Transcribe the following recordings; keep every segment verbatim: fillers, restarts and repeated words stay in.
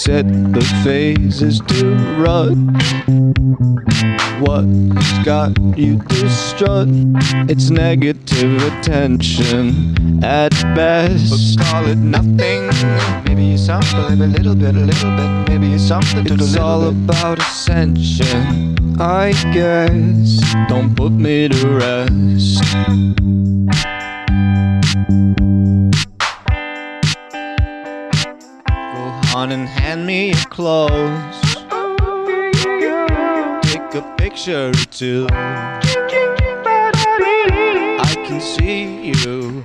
set the phases to run. What's got you distraught? It's negative attention at best. But call it nothing. Maybe it's something, a little bit, a little bit. Maybe it's something to It's the all little bit. about ascension, I guess. Don't put me to rest. Go on and hand me your clothes. Take a picture or two. I can see you.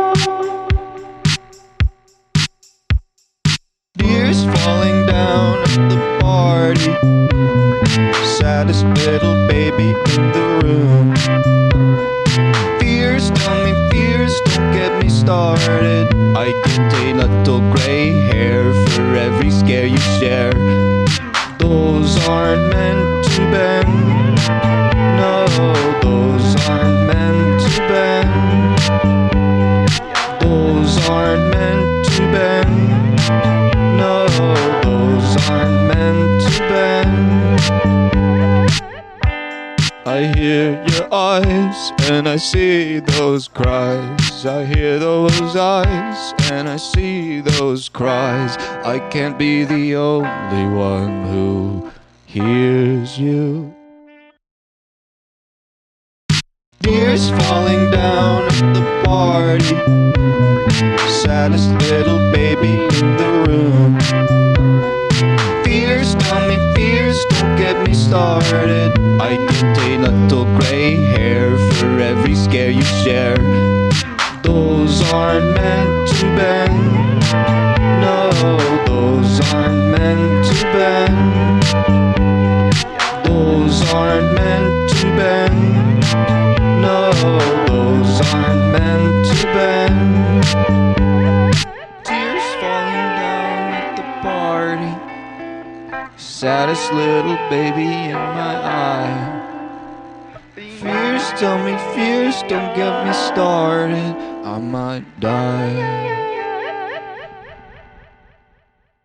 Tears falling down at the party. Saddest little baby in the room. Fears, tell me fears, don't get me started. I get a little gray hair for every scare you share. Those aren't meant to bend. No, those aren't meant to bend. Those aren't meant to bend. No, those aren't meant to bend. I hear your eyes and I see those cries. I hear those eyes and I see those cries. I can't be the only one who hears you. Tears falling down at the party. Saddest little baby in the room. Fears, tell me fears, don't get me started. I get a little gray hair for every scare you share. Those aren't meant to bend. No, those aren't meant to bend. Those aren't meant to bend. No, those aren't meant to bend. Tears falling down at the party. Saddest little baby in my eye. Fears, tell me fears, don't get me started.